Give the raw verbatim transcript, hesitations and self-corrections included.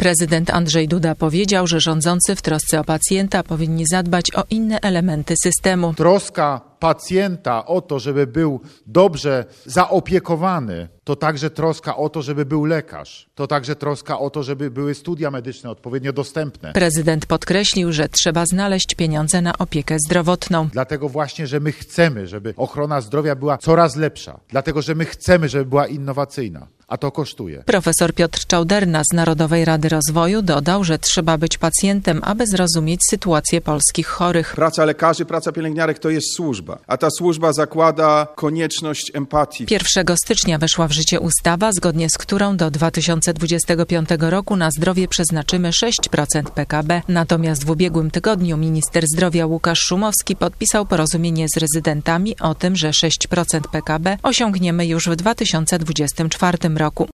Prezydent Andrzej Duda powiedział, że rządzący w trosce o pacjenta powinni zadbać o inne elementy systemu. Troska pacjenta o to, żeby był dobrze zaopiekowany, to także troska o to, żeby był lekarz. To także troska o to, żeby były studia medyczne odpowiednio dostępne. Prezydent podkreślił, że trzeba znaleźć pieniądze na opiekę zdrowotną. Dlatego właśnie, że my chcemy, żeby ochrona zdrowia była coraz lepsza. Dlatego, że my chcemy, żeby była innowacyjna. A to kosztuje. Profesor Piotr Czauderna z Narodowej Rady Rozwoju dodał, że trzeba być pacjentem, aby zrozumieć sytuację polskich chorych. Praca lekarzy, praca pielęgniarek to jest służba, a ta służba zakłada konieczność empatii. pierwszego stycznia weszła w życie ustawa, zgodnie z którą do dwa tysiące dwudziestego piątego roku na zdrowie przeznaczymy sześć procent P K B. Natomiast w ubiegłym tygodniu minister zdrowia Łukasz Szumowski podpisał porozumienie z rezydentami o tym, że sześć procent P K B osiągniemy już w dwa tysiące dwudziestym czwartym roku.